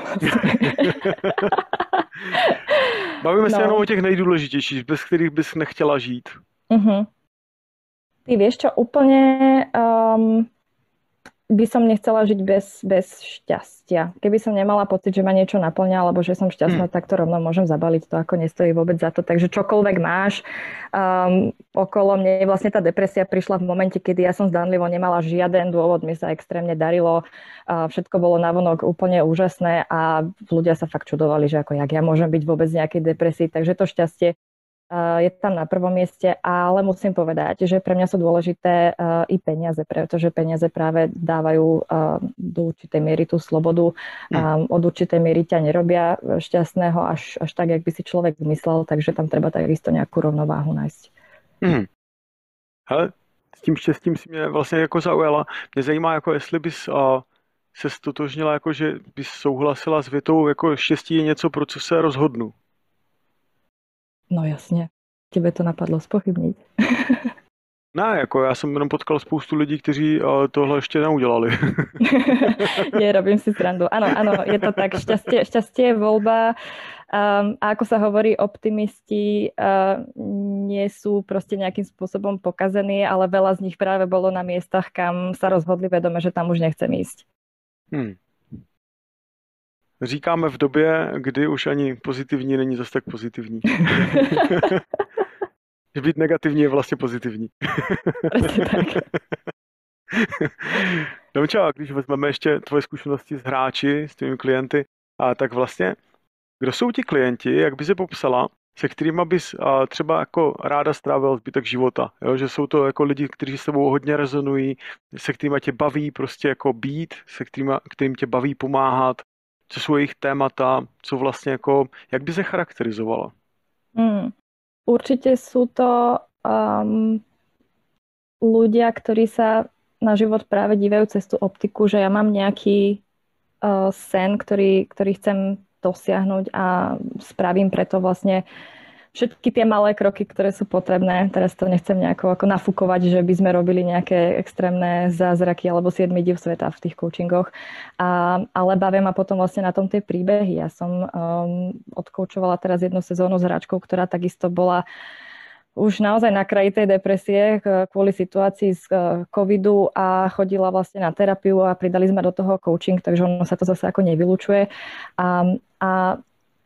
Bavíme no. sa jenom o těch nejdůležitějších, bez kterých bys nechtěla žít. Uh-huh. Ty vieš čo, úplne um, by som nechcela žiť bez, bez šťastia. Keby som nemala pocit, že ma niečo naplňa, alebo že som šťastná, hmm. tak to rovno môžem zabaliť. To ako nestojí vôbec za to. Takže čokoľvek máš um, okolo mne, vlastne tá depresia prišla v momente, kedy ja som zdanlivo nemala žiaden dôvod, mi sa extrémne darilo, uh, všetko bolo navonok úplne úžasné a ľudia sa fakt čudovali, že ako jak ja môžem byť vôbec v nejakej depresii. Takže to šťastie je tam na prvom mieste, ale musím povedať, že pre mňa sú dôležité uh, i peniaze, pretože peniaze práve dávajú uh, do určitej miery tú slobodu. Um, od určitej miery ťa nerobia šťastného až, až tak, jak by si človek myslel, takže tam treba takisto nejakú rovnováhu nájsť. Hmm. Hele, s tím štěstím si mě vlastně jako zaujala. Mě zajímá, jako jestli bys uh, se stotožnila, jako že bys souhlasila s větou, jako štěstí je něco, pro co se rozhodnu. No jasně, tebe to napadlo zpochybniť. Ne, jako já jsem jenom potkal spoustu lidí, kteří uh, tohle ještě neudělali. Nie, robím si srandu. Áno, áno, je to tak. Šťastie, šťastie je voľba. Um, a ako sa hovorí, optimisti uh, nie sú proste nejakým spôsobom pokazení, ale veľa z nich práve bolo na miestach, kam sa rozhodli vedome, že tam už nechcem ísť. Hmm. Říkáme v době, kdy už ani pozitivní není zase tak pozitivní. Že být negativní je vlastně pozitivní. tak. Domča, a když vezmeme ještě tvoje zkušenosti s hráči, s tvými klienty, a tak vlastně, kdo jsou ti klienti, jak by si popsala, se kterými bys a, třeba jako ráda strávil zbytek života, jo? Že jsou to jako lidi, kteří s tebou hodně rezonují, se kterými tě baví prostě jako být, se kterými, kterým tě baví pomáhat, co sú ich témata, co vlastne ako, jak by sa charakterizovala? Mm, určite sú to um, ľudia, ktorí sa na život práve dívajú cez tú optiku, že ja mám nejaký uh, sen, ktorý, ktorý chcem dosiahnuť a spravím preto vlastne všetky tie malé kroky, ktoré sú potrebné. Teraz to nechcem nejako ako nafúkovať, že by sme robili nejaké extrémne zázraky alebo siedmy div sveta v tých coachingoch. A, ale bavia ma potom vlastne na tom tie príbehy. Ja som um, odkoučovala teraz jednu sezónu s hráčkou, ktorá takisto bola už naozaj na kraji tej depresie kvôli situácii z covidu a chodila vlastne na terapiu a pridali sme do toho coaching, takže ono sa to zase ako nevylučuje. A, a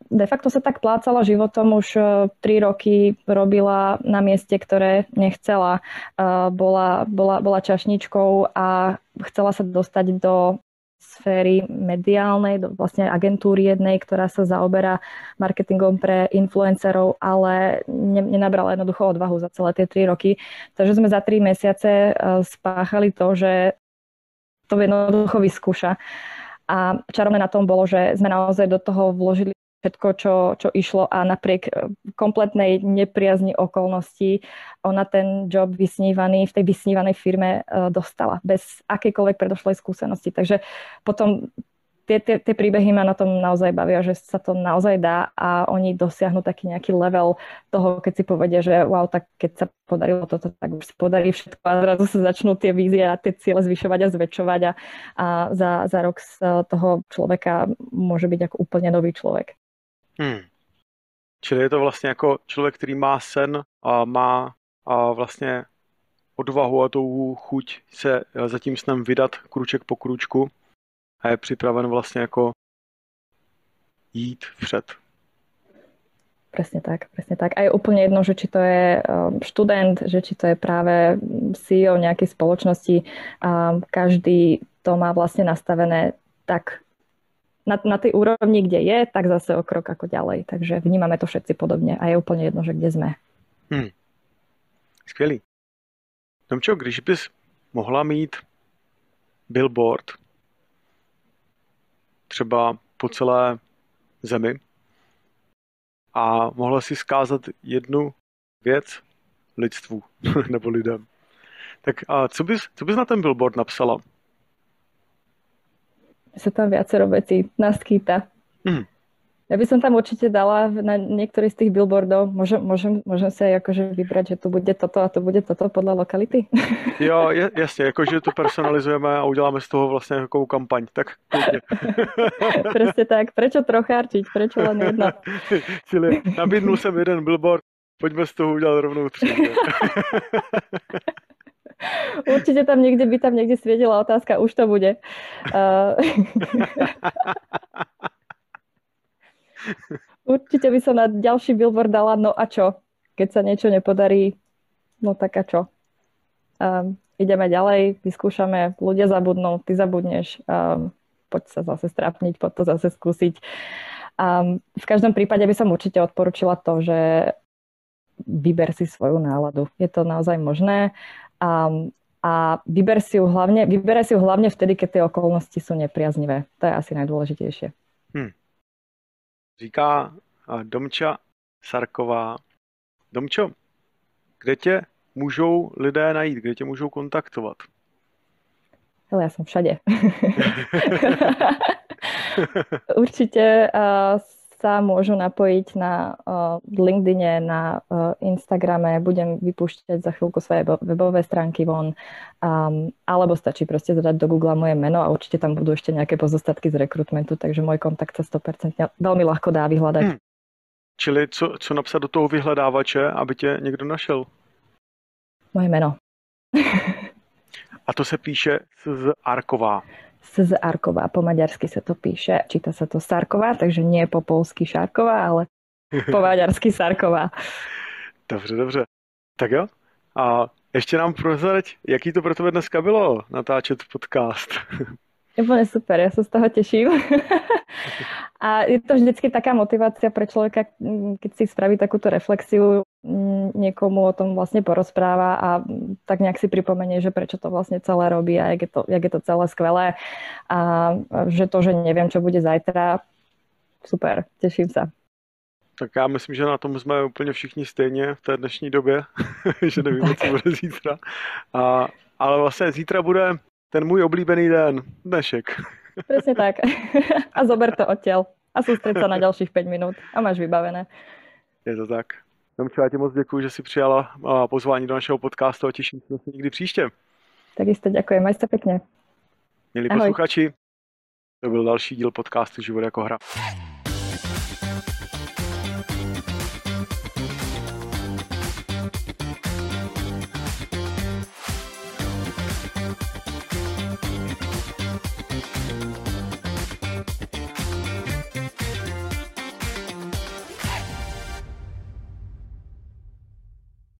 de facto sa tak plácala životom, už tri roky robila na mieste, ktoré nechcela. Bola, bola, bola čašničkou a chcela sa dostať do sféry mediálnej, do vlastne agentúry jednej, ktorá sa zaoberá marketingom pre influencerov, ale nenabrala jednoducho odvahu za celé tie tri roky. Takže sme za tri mesiace spáchali to, že to jednoducho vyskúša. A čarovné na tom bolo, že sme naozaj do toho vložili všetko, čo, čo išlo a napriek kompletnej nepriazni okolností ona ten job vysnívaný v tej vysnívanej firme dostala bez akejkoľvek predošlej skúsenosti. Takže potom tie, tie, tie príbehy ma na tom naozaj bavia, že sa to naozaj dá a oni dosiahnu taký nejaký level toho, keď si povedia, že wow, tak keď sa podarilo toto, tak už sa podarí všetko a zrazu sa začnú tie vízie a tie ciele zvyšovať a zväčšovať a, a za, za rok z toho človeka môže byť ako úplne nový človek. Hmm. Čili je to vlastně jako člověk, který má sen a má a vlastně odvahu a tou chuť se za tím snem vydat kruček po kručku a je připraven vlastně jako jít vpřed. Presne tak, presne tak. A je úplne jedno, že či to je študent, že či to je práve sí í ó nejakej spoločnosti. Každý to má vlastne nastavené tak na, na tej úrovni, kde je, tak zase o krok ako ďalej. Takže vnímame to všetci podobne a je úplne jedno, že kde sme. Hmm. Skvělý. Domčo, když bys mohla mít billboard třeba po celé zemi a mohla si zkázat jednu věc lidstvu nebo lidem, tak a co bys, co bys na ten billboard napsala? Sa tam viacero vecí naskýta. Mm. Ja by som tam určite dala na niektorý z tých billboardov. Môžem, môžem, môžem si aj akože vybrať, že tu bude toto a tu bude toto podľa lokality? Jo, jasne, akože to personalizujeme a uděláme z toho vlastne takovou kampaň. Tak kľudne. Presne tak. Prečo trochárčiť? Prečo len jedno? Čili nabídnul som jeden billboard, poďme z toho udělat rovnou tři. Určite tam niekde by tam niekde svietila otázka, už to bude. Uh... Určite by som na ďalší billboard dala no a čo? Keď sa niečo nepodarí, no tak a čo? Um, ideme ďalej, vyskúšame, ľudia zabudnú, ty zabudneš, um, poď sa zase strápniť, poď to zase skúsiť. Um, v každom prípade by som určite odporučila to, že vyber si svoju náladu. Je to naozaj možné. Um, a vyber si ju hlavne, vyberaj si ju hlavne vtedy, keď tie okolnosti sú nepriaznivé. To je asi najdôležitejšie. Hmm. Říká Domča Sarková. Domčo, kde tě můžou lidé najít? Kde tě můžou kontaktovat? Ale ja som všade. Určite uh, sa môžu napojiť na uh, LinkedIne, na uh, Instagrame, budem vypúšťať za chvíľku svoje webové stránky von, um, alebo stačí proste zadať do Google moje meno a určite tam budú ešte nejaké pozostatky z rekrutmentu, takže môj kontakt sa sto percent veľmi ľahko dá vyhľadať. Hmm. Čili co, co napsat do toho vyhledávače, aby tě někdo našel? Moje meno. A to se píše z Arková. Z Arková, po maďarsky sa to píše. Číta sa to Sarková, takže nie po polsky Šárková, ale po maďarsky Sarková. Dobře, dobře. Tak jo. A ještě nám prozrať, jaký to pro tebe dneska bylo natáčet podcast. Úplne super, ja sa z toho teším. A je to vždycky taká motivácia pre človeka, keď si spraví takúto reflexiu, niekomu o tom vlastne porozpráva a tak nejak si pripomenie, že prečo to vlastne celé robí a jak je to, jak je to celé skvelé a že to, že neviem, čo bude zajtra, super, teším sa. Tak já myslím, že na tom jsme úplně všichni stejně v té dnešní době, že nevíme, co bude zítra. A, ale vlastně zítra bude ten můj oblíbený den, dnešek. Presne tak. A zober to odtiaľ. A sústreď sa na ďalších päť minút. A máš vybavené. Je to tak. Domčo, já ti moc děkuji, že jsi přijala pozvání do našeho podcastu a těším se zase někdy příště. Takisto ďakujem. Maj sa pekne. Milí Ahoj. Posluchači, to byl další díl podcastu Život jako hra.